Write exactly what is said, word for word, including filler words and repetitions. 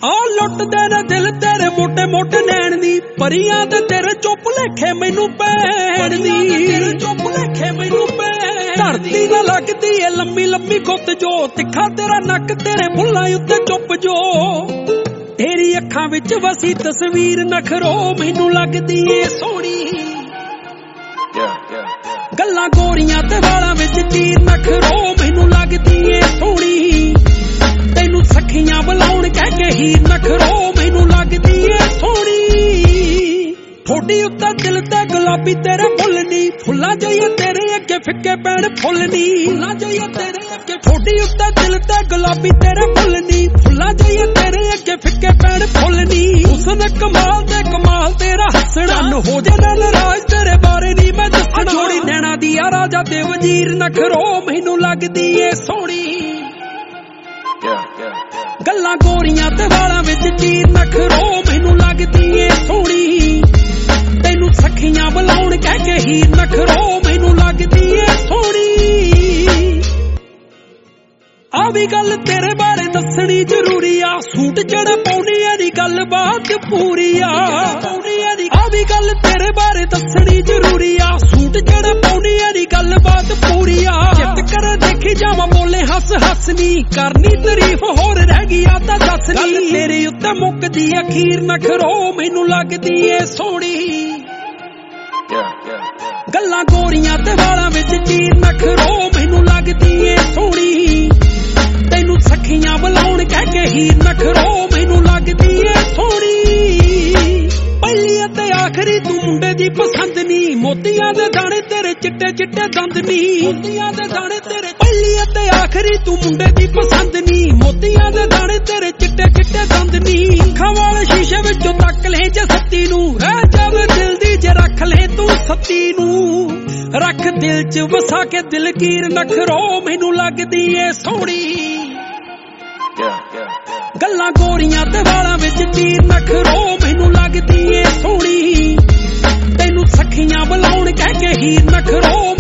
आ लुटदे ने दिल तेरे मोटे मोटे नैन दी परियां ते तेरे चुप लेखे मैनू भैन दी चुप लेखे मैनू भैन धरती ना लगदी ए लम्मी लम्मी गुत जो तिखा तेरा नक तेरे बुल्लां उत्ते चुप जो तेरी अखां विच वसी तस्वीर नखरो मैनू लगदी ए सोहणी गल्लां गोरियां ते वालां विच तीर नखरो मैनू लगदी ए सोहणी तैनू सखियां बुलाउण कह के हीर नखरो मैनू लगदी ए सोहणी ठोडी उत्ते दिल ते गुलाबी तेरे फुल नी फुल्लां जाइए तेरे अगे फिक्के पैण फुल नी फुल्लां जाइए तेरे अगे ठोडी उत्ते दिल ते गुलाबी तेरे फुल नी फुल्लां जाइए तेरे अगे फिक्के पैण फुल नी हुस्न कमाल ते कमाल तेरा हसना हो जाना नाराज तेरे बारे नी मैं दसना जोड़ी नैना दी आ राजा ते वजीर नखरो मैनू लगदी ए सोहणी गल्लां गोरियां ते वालां विच चीर नखरो मैनू लगदी ए सोहणी तैनू सखियां बुलाउण कह के हीर नखरो मैनू लगदी ए सोहणी आ भी गल तेरे बारे दसणी जरूरी आ सूट जेड़ा पाउणी दी गल बात पूरी आ आ भी गल तेरे बारे दसणी जरूरी आ सूट जेड़ा पाउणी दी गल बात पूरी आ जित कर देखी जावां बोले हस हस नी करनी तारीफ होर रह गई आ तां दस नी तेरे उत्ते मुकदी अखीर नखरो मैनू लगदी ए सोहणी गल्लां गोरियां ते वालां विच चीर नखरो मैनू लगदी ए सोहणी तैनू सखियां बुलाउण कह के हीर नखरो मैनू लगदी ए सोहणी पहली ते आखरी तू मुंडे दी पसंद नी मोतियां दे दाने तेरे चिट्टे चिट्टे दंद नी मोतियां दे दाने तेरे पहली ते आखरी तू मुंडे दी पसंद नी मोतियां दे दाने तेरे चिट्टे चिट्टे दंद नी अखां वाले शीशे विचों तक ले जे सत्ती नू रह जावे दिल दी जे रख ले तू सत्ती नू रख दिल च वसा के दिलगीर नखरो मैनू लगदी ए सोहणी गल्लां गोरियां ते वालां विच तीर नखरो मैनू लगदी ए सोहणी तैनू सखियां बुलाउण कह के हीर नखरो